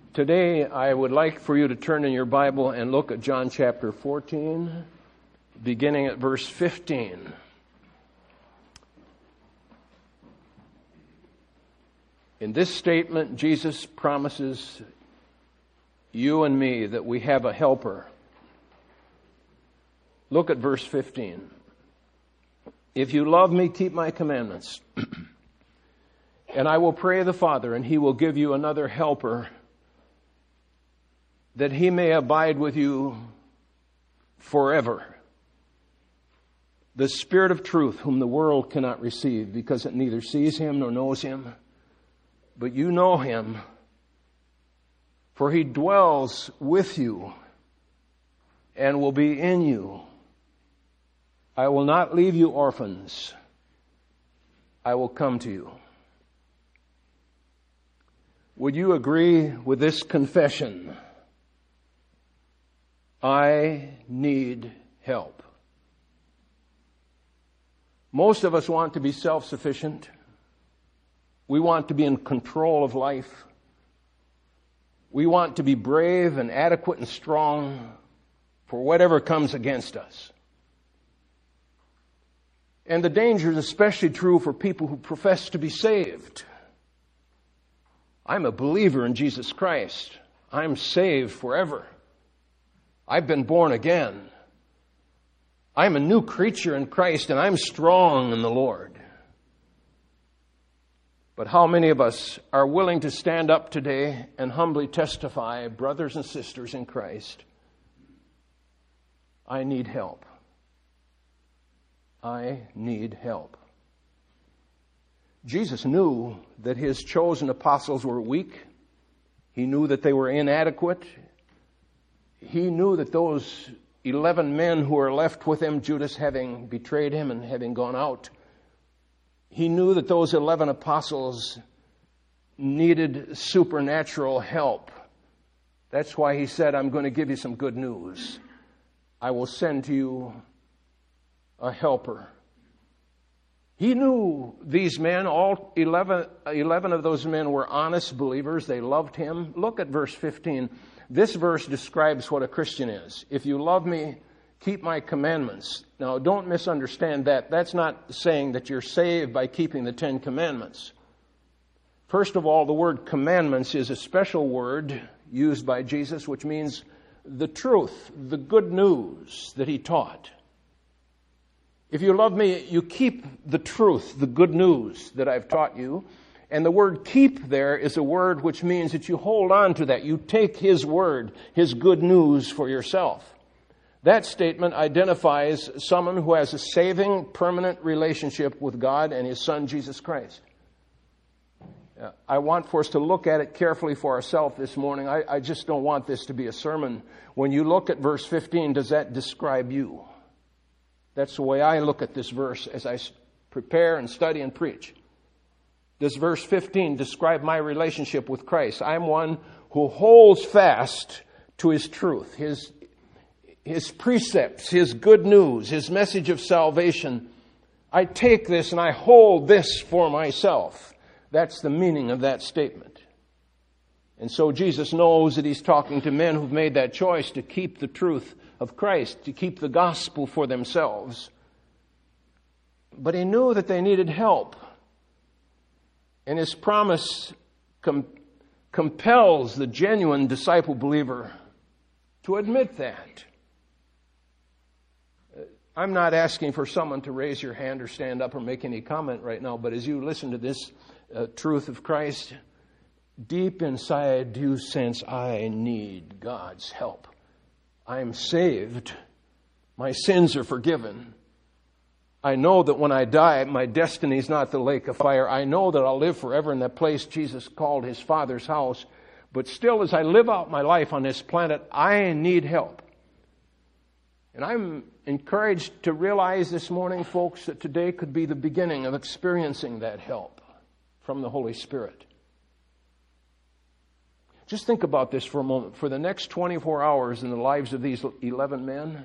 Today, I would like for you to turn in your Bible and look at John chapter 14, beginning at verse 15. In this statement, Jesus promises you and me that we have a helper. Look at verse 15. If you love me, keep my commandments. And I will pray the Father, and he will give you another helper, that he may abide with you forever. The Spirit of truth, whom the world cannot receive, because it neither sees him nor knows him. But you know him, for he dwells with you and will be in you. I will not leave you orphans. I will come to you. Would you agree with this confession? I need help. Most of us want to be self-sufficient. We want to be in control of life. We want to be brave and adequate and strong for whatever comes against us. And the danger is especially true for people who profess to be saved. I'm a believer in Jesus Christ. I'm saved forever. I've been born again. I'm a new creature in Christ, and I'm strong in the Lord. But how many of us are willing to stand up today and humbly testify, brothers and sisters in Christ, I need help. I need help. Jesus knew that his chosen apostles were weak. He knew that they were inadequate. He knew that those 11 men who were left with him, Judas having betrayed him and having gone out, he knew that those 11 apostles needed supernatural help. That's why he said, I'm going to give you some good news. I will send to you a helper. He knew these men, all 11 of those men were honest believers. They loved him. Look at verse 15. This verse describes what a Christian is. If you love me, keep my commandments. Now, don't misunderstand that. That's not saying that you're saved by keeping the 10 commandments. First of all, the word commandments is a special word used by Jesus, which means the truth, the good news that he taught. If you love me, you keep the truth, the good news that I've taught you. And the word keep there is a word which means that you hold on to that. You take his word, his good news for yourself. That statement identifies someone who has a saving, permanent relationship with God and his Son, Jesus Christ. I want for us to look at it carefully for ourselves this morning. I just don't want this to be a sermon. When you look at verse 15, does that describe you? That's the way I look at this verse as I prepare and study and preach. Does verse 15 describe my relationship with Christ? I'm one who holds fast to his truth, his precepts, his good news, his message of salvation. I take this and I hold this for myself. That's the meaning of that statement. And so Jesus knows that he's talking to men who've made that choice to keep the truth of Christ, to keep the gospel for themselves. But he knew that they needed help. And his promise compels the genuine disciple believer to admit that. I'm not asking for someone to raise your hand or stand up or make any comment right now, but as you listen to this truth of Christ, deep inside you sense, I need God's help. I'm saved. My sins are forgiven. I know that when I die, my destiny is not the lake of fire. I know that I'll live forever in that place Jesus called his Father's house. But still, as I live out my life on this planet, I need help. And I'm encouraged to realize this morning, folks, that today could be the beginning of experiencing that help from the Holy Spirit. Just think about this for a moment. For the next 24 hours in the lives of these 11 men,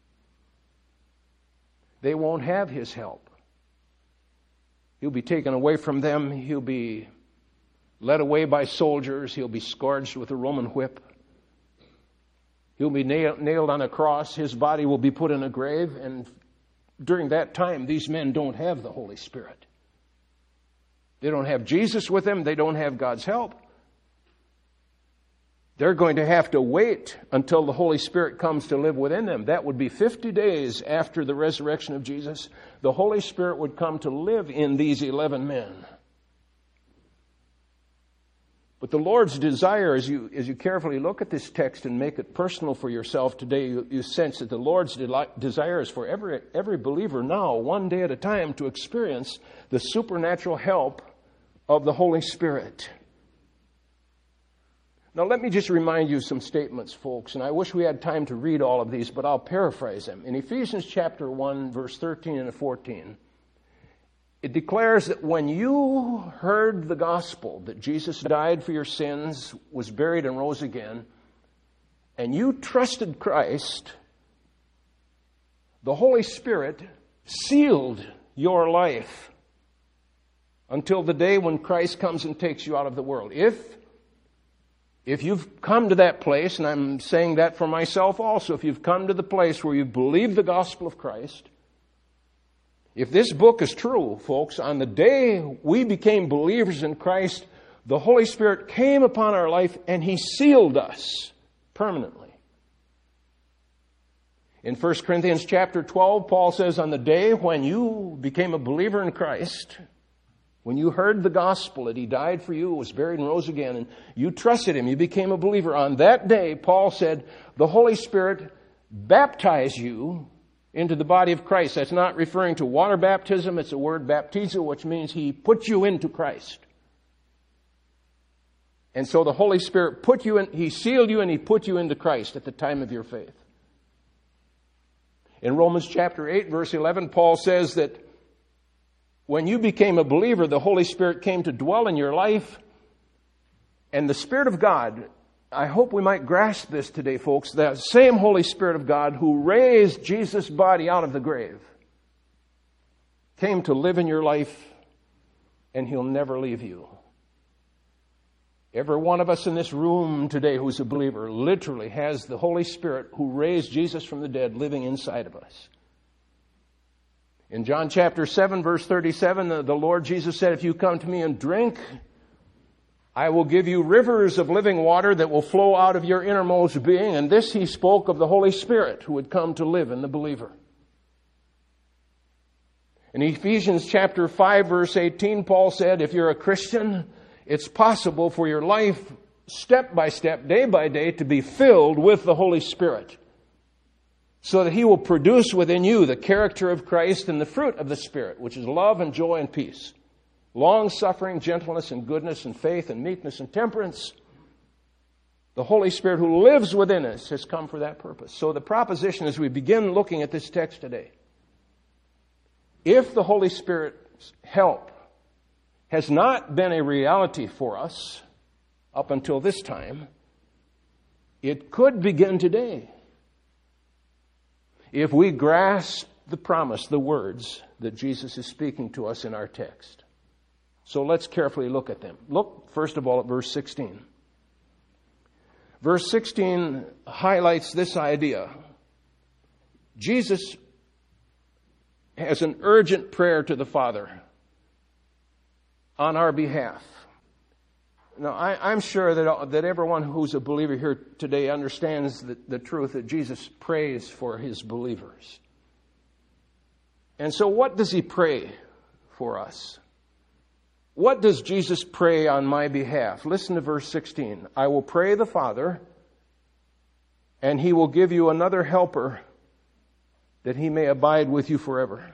they won't have his help. He'll be taken away from them. He'll be led away by soldiers. He'll be scourged with a Roman whip. He'll be nailed on a cross. His body will be put in a grave. And during that time, these men don't have the Holy Spirit. They don't have Jesus with them. They don't have God's help. They're going to have to wait until the Holy Spirit comes to live within them. That would be 50 days after the resurrection of Jesus. The Holy Spirit would come to live in these 11 men. But the Lord's desire, as you carefully look at this text and make it personal for yourself today, you sense that the Lord's desire is for every believer now, one day at a time, to experience the supernatural help of the Holy Spirit. Now, let me just remind you some statements, folks, and I wish we had time to read all of these, but I'll paraphrase them. In Ephesians chapter 1, verse 13 and 14, it declares that when you heard the gospel, that Jesus died for your sins, was buried and rose again, and you trusted Christ, the Holy Spirit sealed your life until the day when Christ comes and takes you out of the world. If you've come to that place, and I'm saying that for myself also, if you've come to the place where you believe the gospel of Christ, if this book is true, folks, on the day we became believers in Christ, the Holy Spirit came upon our life and He sealed us permanently. In 1 Corinthians chapter 12, Paul says, on the day when you became a believer in Christ, when you heard the gospel that He died for you, was buried and rose again, and you trusted Him, you became a believer. On that day, Paul said, the Holy Spirit baptized you into the body of Christ. That's not referring to water baptism. It's a word baptizo, which means He put you into Christ. And so the Holy Spirit put you in, He sealed you and He put you into Christ at the time of your faith. In Romans chapter 8, verse 11, Paul says that when you became a believer, the Holy Spirit came to dwell in your life. And the Spirit of God, I hope we might grasp this today, folks, that same Holy Spirit of God who raised Jesus' body out of the grave came to live in your life, and He'll never leave you. Every one of us in this room today who's a believer literally has the Holy Spirit who raised Jesus from the dead living inside of us. In John chapter 7, verse 37, the Lord Jesus said, if you come to me and drink, I will give you rivers of living water that will flow out of your innermost being. And this He spoke of the Holy Spirit who would come to live in the believer. In Ephesians chapter 5, verse 18, Paul said, if you're a Christian, it's possible for your life, step by step, day by day, to be filled with the Holy Spirit, so that He will produce within you the character of Christ and the fruit of the Spirit, which is love and joy and peace, long-suffering, gentleness and goodness and faith and meekness and temperance. The Holy Spirit who lives within us has come for that purpose. So the proposition as we begin looking at this text today, if the Holy Spirit's help has not been a reality for us up until this time, it could begin today if we grasp the promise, the words that Jesus is speaking to us in our text. So let's carefully look at them. Look, first of all, at verse 16. Verse 16 highlights this idea. Jesus has an urgent prayer to the Father on our behalf. Now, I'm sure that everyone who's a believer here today understands the truth that Jesus prays for His believers. And so what does He pray for us? What does Jesus pray on my behalf? Listen to verse 16. I will pray the Father, and He will give you another helper, that He may abide with you forever.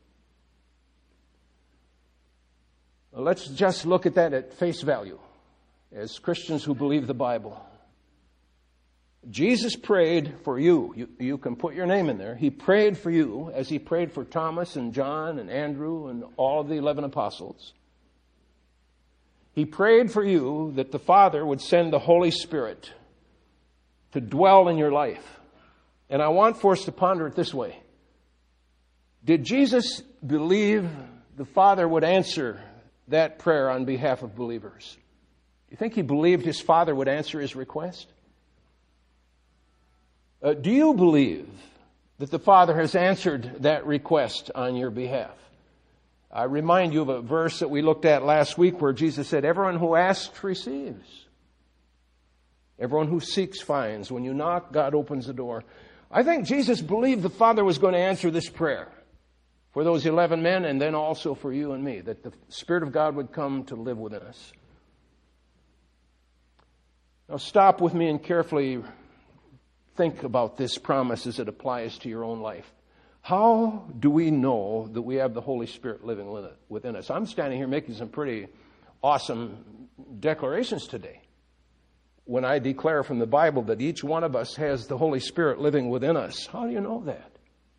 Let's just look at that at face value as Christians who believe the Bible. Jesus prayed for you. You can put your name in there. He prayed for you as He prayed for Thomas and John and Andrew and all of the 11 apostles. He prayed for you that the Father would send the Holy Spirit to dwell in your life. And I want for us to ponder it this way. Did Jesus believe the Father would answer that prayer on behalf of believers? you think he believed his Father would answer his request? Do you believe that the Father has answered that request on your behalf? I remind you of a verse that we looked at last week where Jesus said, everyone who asks receives. Everyone who seeks finds. When you knock, God opens the door. I think Jesus believed the Father was going to answer this prayer for those 11 men and then also for you and me, that the Spirit of God would come to live within us. Now stop with me and carefully think about this promise as it applies to your own life. How do we know that we have the Holy Spirit living within us? I'm standing here making some pretty awesome declarations today when I declare from the Bible that each one of us has the Holy Spirit living within us. How do you know that?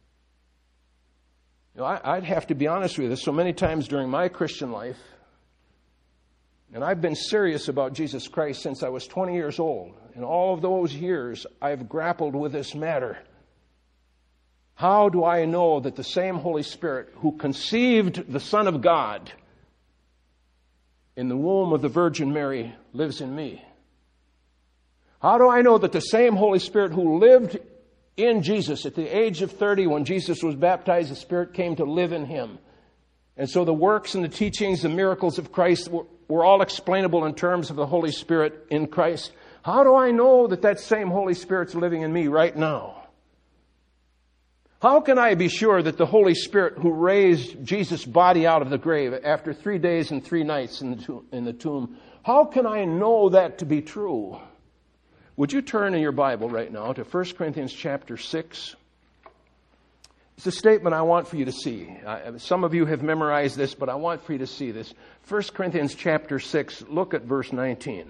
You know, I'd have to be honest with you. So many times during my Christian life, and I've been serious about Jesus Christ since I was 20 years old. In all of those years, I've grappled with this matter. How do I know that the same Holy Spirit who conceived the Son of God in the womb of the Virgin Mary lives in me? How do I know that the same Holy Spirit who lived in Jesus at the age of 30 when Jesus was baptized, the Spirit came to live in him? And so the works and the teachings, the miracles of Christ were all explainable in terms of the Holy Spirit in Christ. How do I know that that same Holy Spirit's living in me right now? How can I be sure that the Holy Spirit who raised Jesus' body out of the grave after 3 days and 3 nights in the tomb, how can I know that to be true? Would you turn in your Bible right now to 1 Corinthians chapter 6? It's a statement I want for you to see. Some of you have memorized this, but I want for you to see this. 1 Corinthians chapter 6, look at verse 19.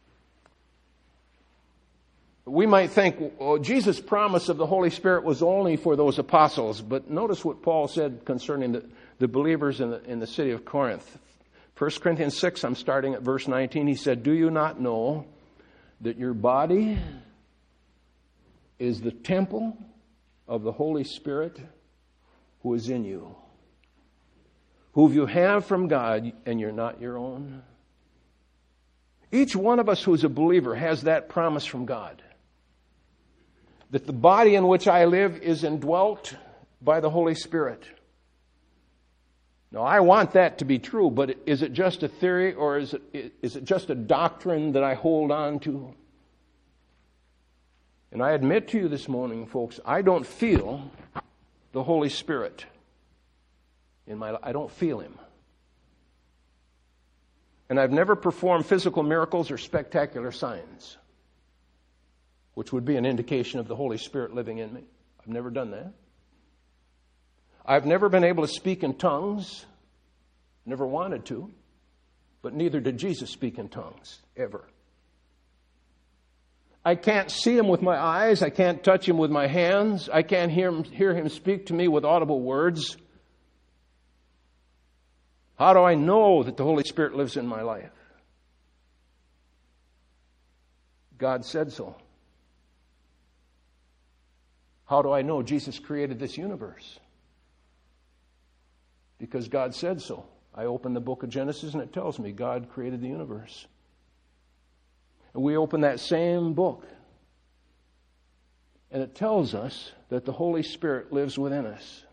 We might think, well, Jesus' promise of the Holy Spirit was only for those apostles, but notice what Paul said concerning the believers in the city of Corinth. 1 Corinthians 6, I'm starting at verse 19. He said, do you not know that your body is the temple of the Holy Spirit who is in you, whom you have from God, and you're not your own? Each one of us who's a believer has that promise from God, that the body in which I live is indwelt by the Holy Spirit. Now, I want that to be true, but is it just a theory, or is it just a doctrine that I hold on to? And I admit to you this morning, folks, I don't feel the Holy Spirit in my life. I don't feel him. And I've never performed physical miracles or spectacular signs, which would be an indication of the Holy Spirit living in me. I've never done that. I've never been able to speak in tongues. Never wanted to. But neither did Jesus speak in tongues, ever. I can't see him with my eyes. I can't touch him with my hands. I can't hear him speak to me with audible words. How do I know that the Holy Spirit lives in my life? God said so. How do I know Jesus created this universe? Because God said so. I open the book of Genesis and it tells me God created the universe. And we open that same book and it tells us that the Holy Spirit lives within us.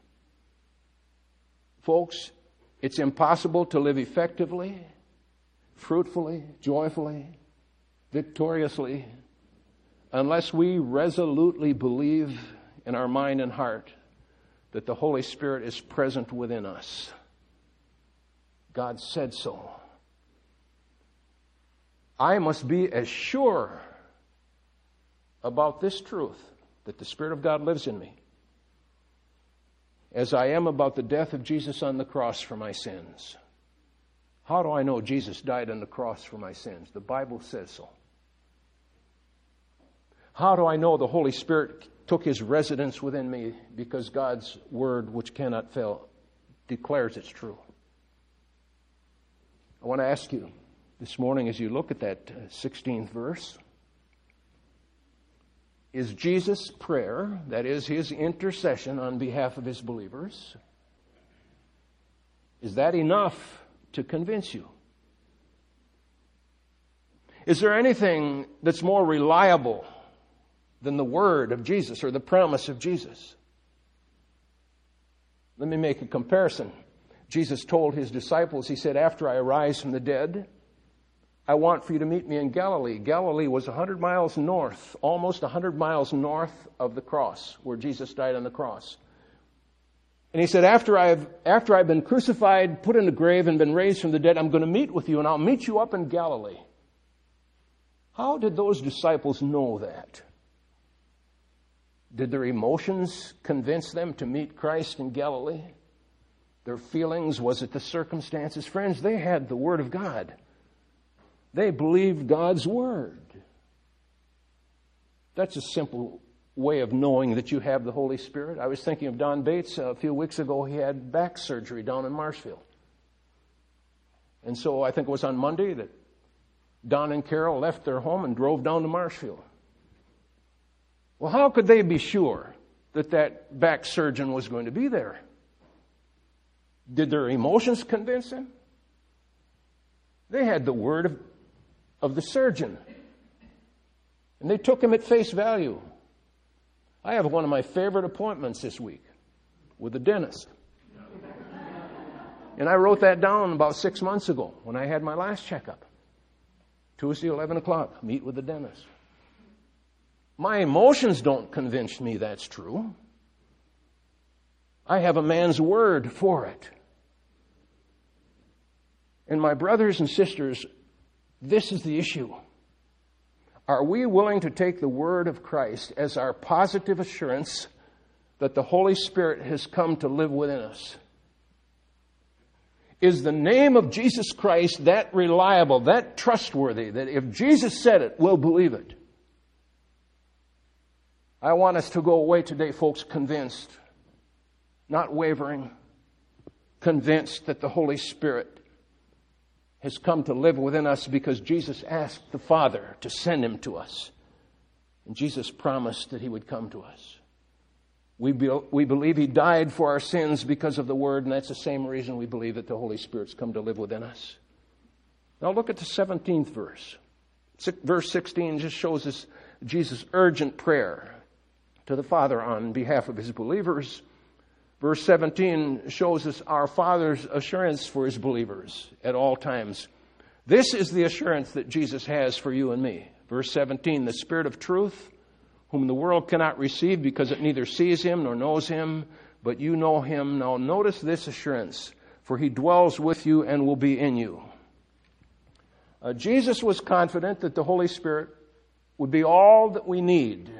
Folks, it's impossible to live effectively, fruitfully, joyfully, victoriously, unless we resolutely believe in our mind and heart that the Holy Spirit is present within us. God said so. I must be as sure about this truth, that the Spirit of God lives in me, as I am about the death of Jesus on the cross for my sins. How do I know Jesus died on the cross for my sins? The Bible says so. How do I know the Holy Spirit took his residence within me? Because God's word, which cannot fail, declares it's true. I want to ask you this morning, as you look at that 16th verse, is Jesus' prayer, that is his intercession on behalf of his believers, is that enough to convince you? Is there anything that's more reliable than the word of Jesus or the promise of Jesus? Let me make a comparison. Jesus told his disciples, he said, after I arise from the dead, I want for you to meet me in Galilee. Galilee was 100 miles north, almost 100 miles north of the cross, where Jesus died on the cross. And he said, after I've been crucified, put in the grave, and been raised from the dead, I'm going to meet with you, and I'll meet you up in Galilee. How did those disciples know that? Did their emotions convince them to meet Christ in Galilee? Their feelings? Was it the circumstances? Friends, they had the Word of God. They believed God's Word. That's a simple way of knowing that you have the Holy Spirit. I was thinking of Don Bates a few weeks ago. He had back surgery down in Marshfield. And so I think it was on Monday that Don and Carol left their home and drove down to Marshfield. Well, how could they be sure that that back surgeon was going to be there? Did their emotions convince them? They had the word of the surgeon. And they took him at face value. I have one of my favorite appointments this week with the dentist. And I wrote that down about 6 months ago when I had my last checkup. Tuesday, 11 o'clock, meet with the dentist. My emotions don't convince me that's true. I have a man's word for it. And my brothers and sisters, this is the issue. Are we willing to take the word of Christ as our positive assurance that the Holy Spirit has come to live within us? Is the name of Jesus Christ that reliable, that trustworthy, that if Jesus said it, we'll believe it? I want us to go away today, folks, convinced, not wavering, convinced that the Holy Spirit has come to live within us because Jesus asked the Father to send him to us. And Jesus promised that he would come to us. We believe he died for our sins because of the Word, and that's the same reason we believe that the Holy Spirit's come to live within us. Now look at the 17th verse. Verse 16 just shows us Jesus' urgent prayer to the Father on behalf of his believers. Verse 17 shows us our Father's assurance for his believers at all times. This is the assurance that Jesus has for you and me. Verse 17, the Spirit of truth, whom the world cannot receive because it neither sees him nor knows him, but you know him. Now notice this assurance, for he dwells with you and will be in you. Jesus was confident that the Holy Spirit would be all that we need.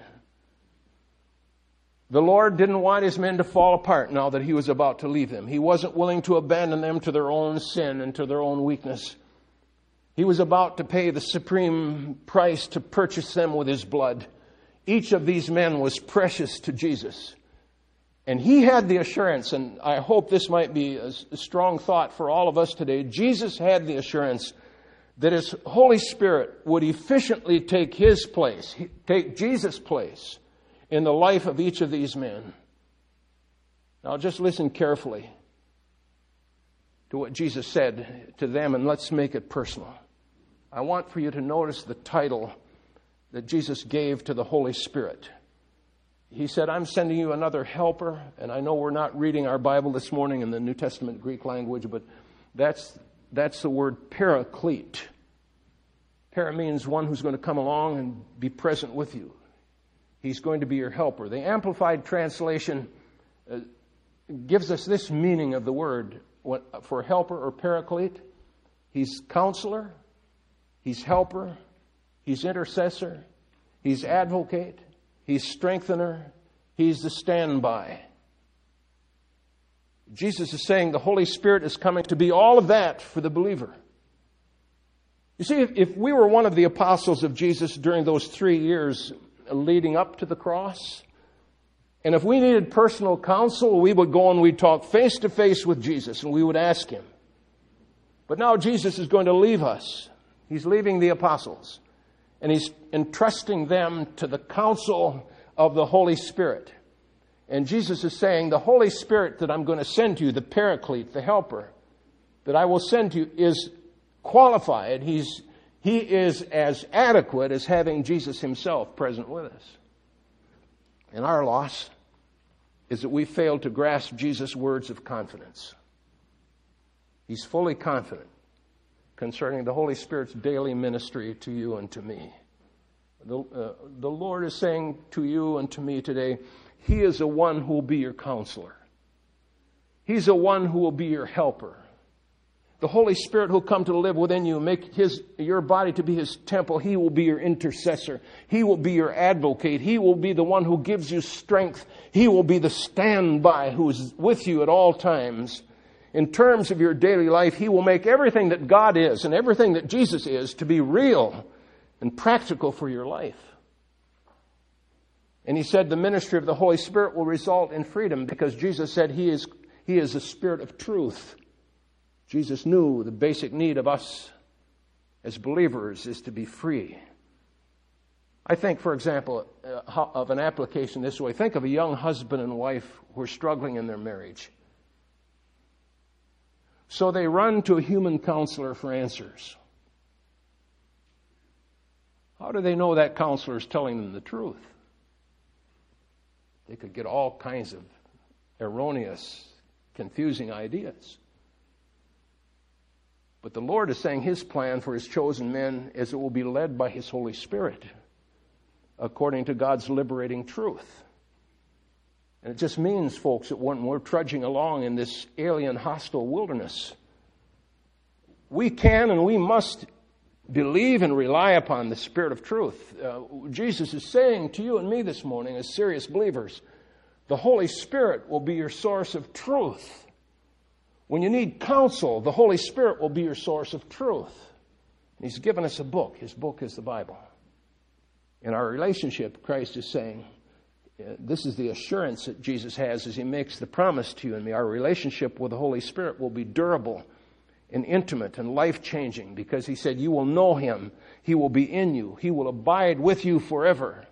The Lord didn't want his men to fall apart now that he was about to leave them. He wasn't willing to abandon them to their own sin and to their own weakness. He was about to pay the supreme price to purchase them with his blood. Each of these men was precious to Jesus. And he had the assurance, and I hope this might be a strong thought for all of us today. Jesus had the assurance that his Holy Spirit would efficiently take his place, take Jesus' place in the life of each of these men. Now just listen carefully to what Jesus said to them, and let's make it personal. I want for you to notice the title that Jesus gave to the Holy Spirit. He said, I'm sending you another helper, and I know we're not reading our Bible this morning in the New Testament Greek language, but that's the word paraclete. Para means one who's going to come along and be present with you. He's going to be your helper. The Amplified Translation gives us this meaning of the word for helper or paraclete. He's counselor, he's helper, he's intercessor, he's advocate, he's strengthener, he's the standby. Jesus is saying the Holy Spirit is coming to be all of that for the believer. You see, if we were one of the apostles of Jesus during those 3 years leading up to the cross, and if we needed personal counsel, we would go and we'd talk face to face with Jesus and we would ask him. But now Jesus is going to leave us. He's leaving the apostles, and he's entrusting them to the counsel of the Holy Spirit. And Jesus is saying, the Holy Spirit that I'm going to send to you, the paraclete, the helper, that I will send to you is qualified. He's He is as adequate as having Jesus himself present with us. And our loss is that we fail to grasp Jesus' words of confidence. He's fully confident concerning the Holy Spirit's daily ministry to you and to me. The Lord is saying to you and to me today, He is the one who will be your counselor. He's the one who will be your helper. The Holy Spirit who will come to live within you, make your body to be His temple. He will be your intercessor. He will be your advocate. He will be the one who gives you strength. He will be the standby who is with you at all times. In terms of your daily life, He will make everything that God is and everything that Jesus is to be real and practical for your life. And He said the ministry of the Holy Spirit will result in freedom because Jesus said He is the Spirit of truth. Jesus knew the basic need of us as believers is to be free. I think, for example, of an application this way. Think of a young husband and wife who are struggling in their marriage. So they run to a human counselor for answers. How do they know that counselor is telling them the truth? They could get all kinds of erroneous, confusing ideas. But the Lord is saying His plan for His chosen men is it will be led by His Holy Spirit, according to God's liberating truth. And it just means, folks, that when we're trudging along in this alien, hostile wilderness, we can and we must believe and rely upon the Spirit of truth. Jesus is saying to you and me this morning, as serious believers, the Holy Spirit will be your source of truth. When you need counsel, the Holy Spirit will be your source of truth. And He's given us a book. His book is the Bible. In our relationship, Christ is saying, this is the assurance that Jesus has as He makes the promise to you and me. Our relationship with the Holy Spirit will be durable and intimate and life-changing because He said, you will know Him. He will be in you. He will abide with you forever.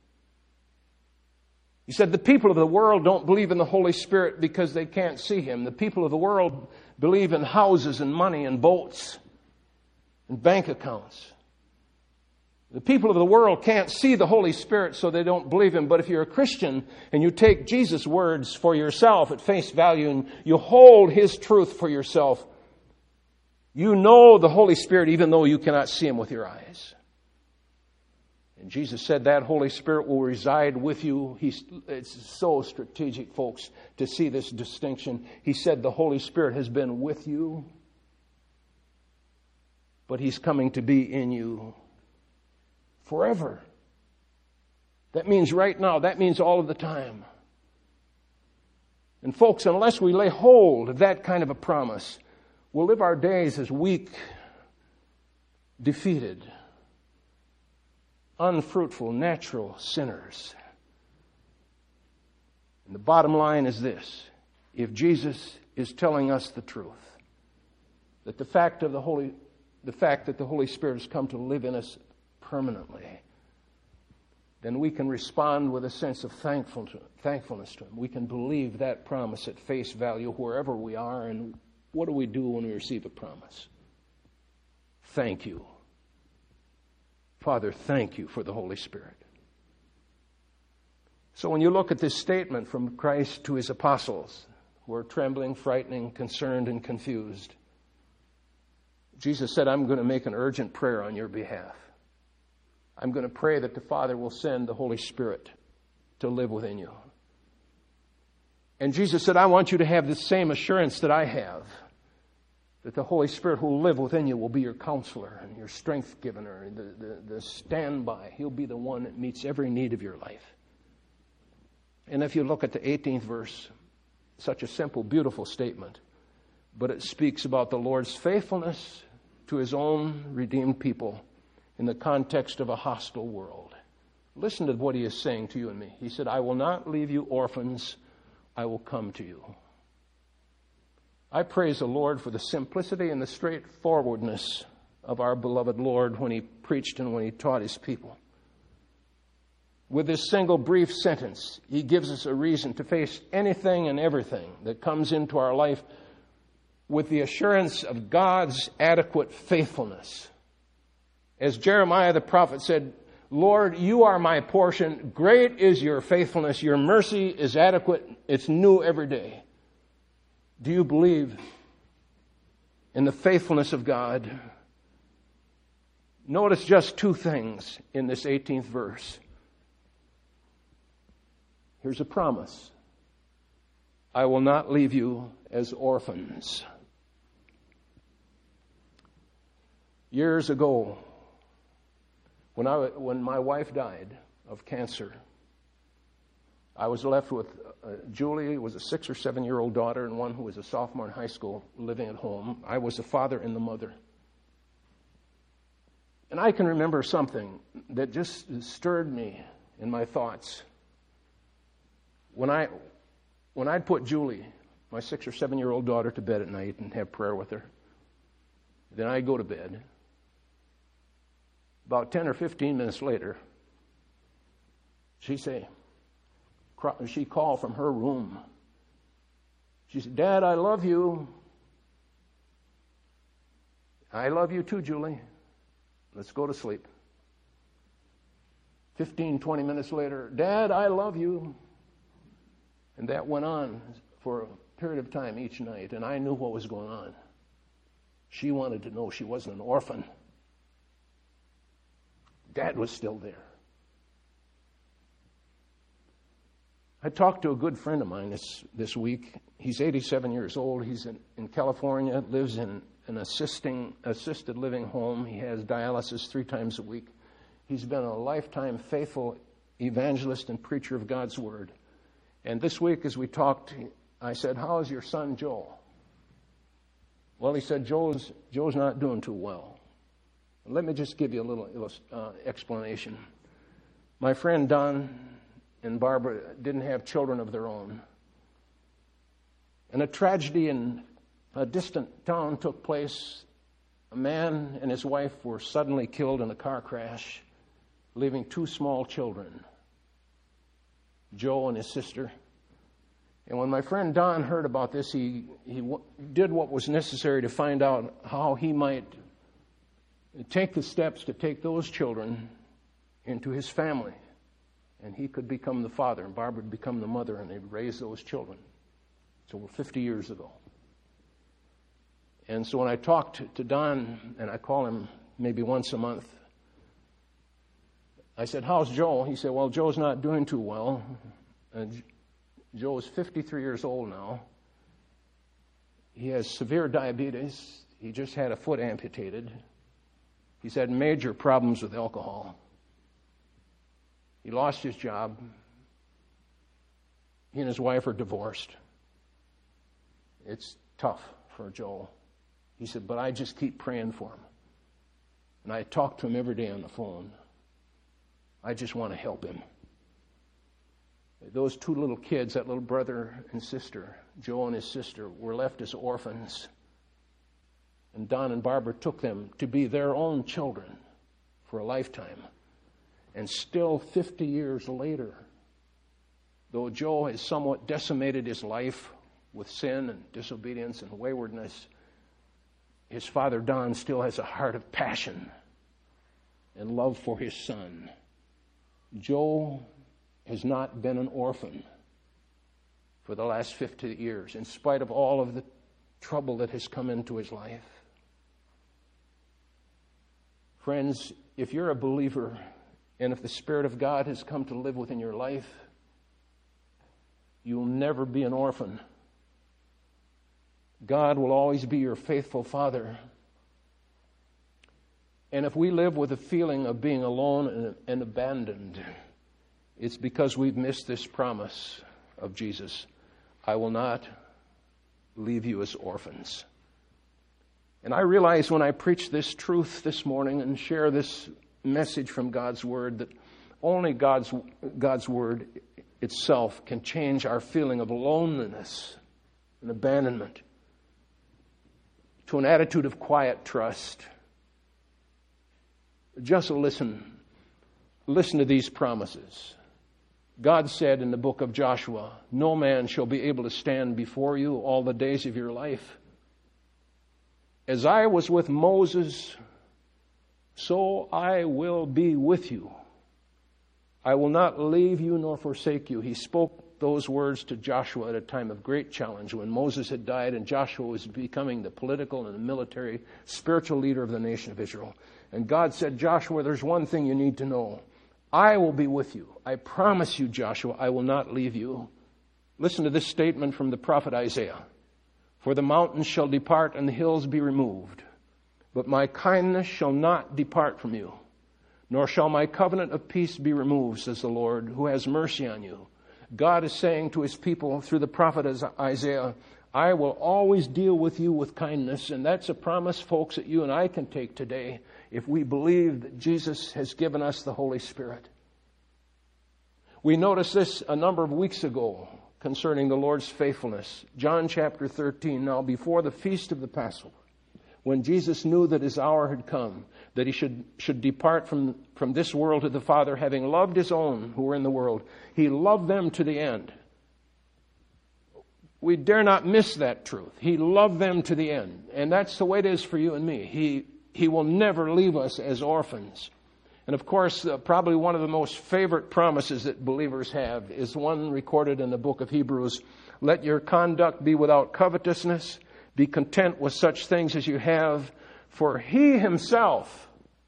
He said the people of the world don't believe in the Holy Spirit because they can't see Him. The people of the world believe in houses and money and boats and bank accounts. The people of the world can't see the Holy Spirit, so they don't believe Him. But if you're a Christian and you take Jesus' words for yourself at face value and you hold His truth for yourself, you know the Holy Spirit even though you cannot see Him with your eyes. And Jesus said that Holy Spirit will reside with you. It's so strategic, folks, to see this distinction. He said the Holy Spirit has been with you, but He's coming to be in you forever. That means right now. That means all of the time. And folks, unless we lay hold of that kind of a promise, we'll live our days as weak, defeated, unfruitful, natural sinners. And the bottom line is this. If Jesus is telling us the truth, that the fact that the Holy Spirit has come to live in us permanently, then we can respond with a sense of thankfulness to Him. We can believe that promise at face value wherever we are. And what do we do when we receive a promise? Thank you. Father, thank you for the Holy Spirit. So when you look at this statement from Christ to His apostles, who are trembling, frightening, concerned, and confused, Jesus said, I'm going to make an urgent prayer on your behalf. I'm going to pray that the Father will send the Holy Spirit to live within you. And Jesus said, I want you to have the same assurance that I have, that the Holy Spirit who will live within you will be your counselor and your strength giver, the standby. He'll be the one that meets every need of your life. And if you look at the 18th verse, such a simple, beautiful statement, but it speaks about the Lord's faithfulness to His own redeemed people in the context of a hostile world. Listen to what He is saying to you and me. He said, I will not leave you orphans. I will come to you. I praise the Lord for the simplicity and the straightforwardness of our beloved Lord when He preached and when He taught His people. With this single brief sentence, He gives us a reason to face anything and everything that comes into our life with the assurance of God's adequate faithfulness. As Jeremiah the prophet said, Lord, you are my portion. Great is your faithfulness. Your mercy is adequate. It's new every day. Do you believe in the faithfulness of God? Notice just two things in this 18th verse. Here's a promise. I will not leave you as orphans. Years ago, when my wife died of cancer, I was left with Julie, who was a 6 or 7 year old daughter, and one who was a sophomore in high school living at home. I was the father and the mother. And I can remember something that just stirred me in my thoughts. When I'd put Julie, my 6 or 7 year old daughter, to bed at night and have prayer with her, then I'd go to bed. About 10 or 15 minutes later, she'd call from her room. She said, Dad, I love you. I love you too, Julie. Let's go to sleep. 15, 20 minutes later, Dad, I love you. And that went on for a period of time each night, and I knew what was going on. She wanted to know she wasn't an orphan. Dad was still there. I talked to a good friend of mine this week. He's 87 years old. He's in California, lives in an assisted living home. He has dialysis 3 times a week. He's been a lifetime faithful evangelist and preacher of God's Word. And this week as we talked, I said, how is your son Joe? Well, he said, Joe's not doing too well. Let me just give you a little explanation. My friend Don and Barbara didn't have children of their own. And a tragedy in a distant town took place. A man and his wife were suddenly killed in a car crash, leaving 2 small children, Joe and his sister. And when my friend Don heard about this, he did what was necessary to find out how he might take the steps to take those children into his family. And he could become the father, and Barbara would become the mother, and they'd raise those children. So we're 50 years ago. And so when I talked to Don, and I call him maybe once a month, I said, how's Joe? He said, well, Joe's not doing too well. Joe is 53 years old now. He has severe diabetes. He just had a foot amputated. He's had major problems with alcohol. He lost his job. He and his wife are divorced. It's tough for Joel. He said, but I just keep praying for him. And I talk to him every day on the phone. I just want to help him. Those 2 little kids, that little brother and sister, Joe and his sister, were left as orphans. And Don and Barbara took them to be their own children for a lifetime. And still 50 years later, though Joe has somewhat decimated his life with sin and disobedience and waywardness, his father Don still has a heart of passion and love for his son. Joe has not been an orphan for the last 50 years, in spite of all of the trouble that has come into his life. Friends, if you're a believer, and if the Spirit of God has come to live within your life, you'll never be an orphan. God will always be your faithful Father. And if we live with a feeling of being alone and abandoned, it's because we've missed this promise of Jesus. I will not leave you as orphans. And I realize when I preach this truth this morning and share this message from God's Word that only God's Word itself can change our feeling of loneliness and abandonment to an attitude of quiet trust. Just listen to these promises. God said in the book of Joshua, no man shall be able to stand before you all the days of your life. As I was with Moses, so I will be with you. I will not leave you nor forsake you. He spoke those words to Joshua at a time of great challenge when Moses had died and Joshua was becoming the political and the military, spiritual leader of the nation of Israel. And God said, Joshua, there's one thing you need to know. I will be with you. I promise you, Joshua, I will not leave you. Listen to this statement from the prophet Isaiah. For the mountains shall depart and the hills be removed, but my kindness shall not depart from you, nor shall my covenant of peace be removed, says the Lord, who has mercy on you. God is saying to his people through the prophet Isaiah, I will always deal with you with kindness. And that's a promise, folks, that you and I can take today if we believe that Jesus has given us the Holy Spirit. We noticed this a number of weeks ago concerning the Lord's faithfulness. John chapter 13, now before the feast of the Passover, when Jesus knew that his hour had come, that he should depart from this world to the Father, having loved his own who were in the world, he loved them to the end. We dare not miss that truth. He loved them to the end. And that's the way it is for you and me. He will never leave us as orphans. And of course, probably one of the most favorite promises that believers have is one recorded in the book of Hebrews. Let your conduct be without covetousness. Be content with such things as you have. For he himself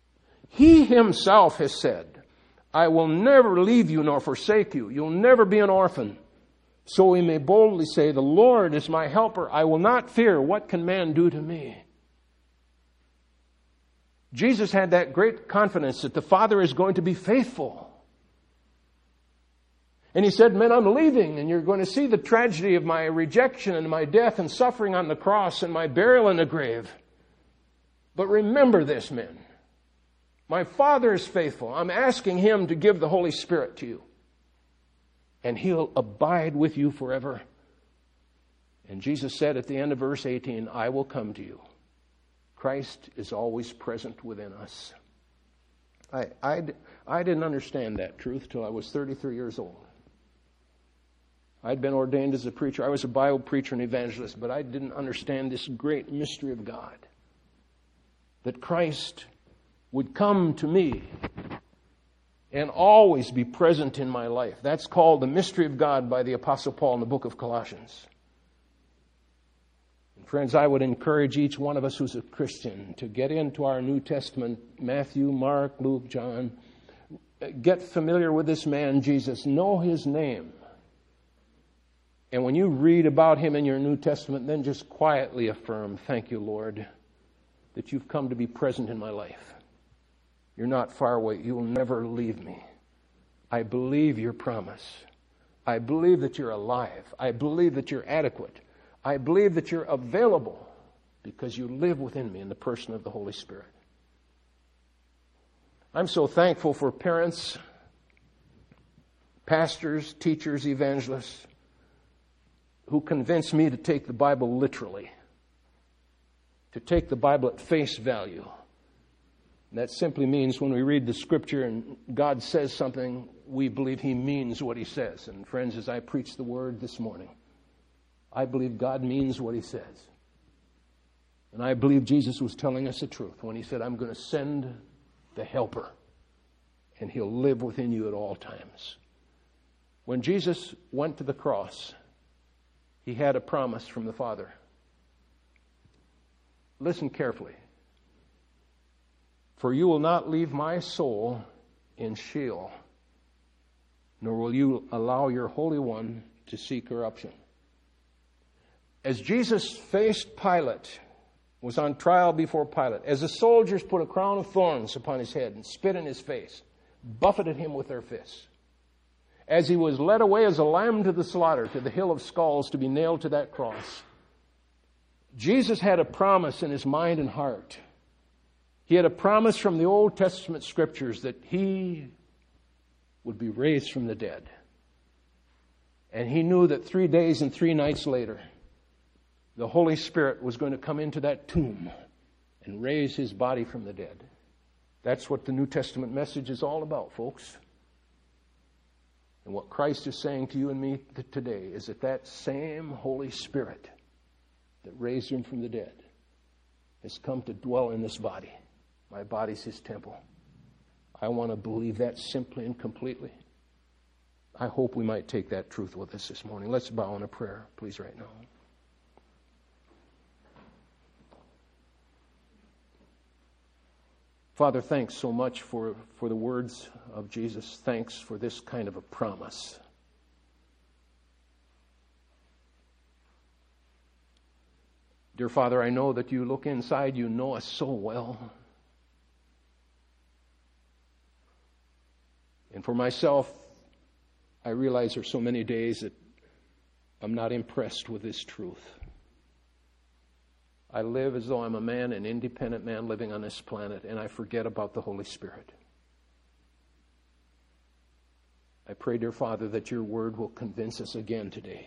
has said, I will never leave you nor forsake you. You'll never be an orphan. So we may boldly say, the Lord is my helper. I will not fear. What can man do to me? Jesus had that great confidence that the Father is going to be faithful. And he said, men, I'm leaving, and you're going to see the tragedy of my rejection and my death and suffering on the cross and my burial in the grave. But remember this, men. My Father is faithful. I'm asking him to give the Holy Spirit to you. And he'll abide with you forever. And Jesus said at the end of verse 18, I will come to you. Christ is always present within us. I didn't understand that truth till I was 33 years old. I'd been ordained as a preacher. I was a Bible preacher and evangelist, but I didn't understand this great mystery of God. That Christ would come to me and always be present in my life. That's called the mystery of God by the Apostle Paul in the book of Colossians. And friends, I would encourage each one of us who's a Christian to get into our New Testament, Matthew, Mark, Luke, John. Get familiar with this man, Jesus. Know his name. And when you read about him in your New Testament, then just quietly affirm, thank you, Lord, that you've come to be present in my life. You're not far away. You will never leave me. I believe your promise. I believe that you're alive. I believe that you're adequate. I believe that you're available because you live within me in the person of the Holy Spirit. I'm so thankful for parents, pastors, teachers, evangelists who convince me to take the Bible literally, to take the Bible at face value. And that simply means when we read the Scripture and God says something, we believe He means what He says. And friends, as I preach the Word this morning, I believe God means what He says. And I believe Jesus was telling us the truth when He said, I'm going to send the Helper, and He'll live within you at all times. When Jesus went to the cross, He had a promise from the Father. Listen carefully. For you will not leave my soul in Sheol, nor will you allow your Holy One to see corruption. As Jesus faced Pilate, was on trial before Pilate, as the soldiers put a crown of thorns upon his head and spit in his face, buffeted him with their fists, as he was led away as a lamb to the slaughter, to the hill of skulls, to be nailed to that cross, Jesus had a promise in his mind and heart. He had a promise from the Old Testament Scriptures that he would be raised from the dead. And he knew that 3 days and 3 nights later, the Holy Spirit was going to come into that tomb and raise his body from the dead. That's what the New Testament message is all about, folks. And what Christ is saying to you and me today is that that same Holy Spirit that raised him from the dead has come to dwell in this body. My body's His temple. I want to believe that simply and completely. I hope we might take that truth with us this morning. Let's bow in a prayer, please, right now. Father, thanks so much for the words of Jesus. Thanks for this kind of a promise. Dear Father, I know that you look inside, you know us so well. And for myself, I realize there's so many days that I'm not impressed with this truth. I live as though I'm a man, an independent man living on this planet, and I forget about the Holy Spirit. I pray, dear Father, that your word will convince us again today.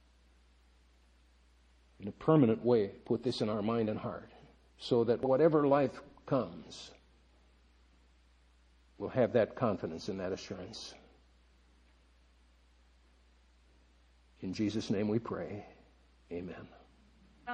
In a permanent way, put this in our mind and heart, so that whatever life comes, we'll have that confidence and that assurance. In Jesus' name we pray. Amen.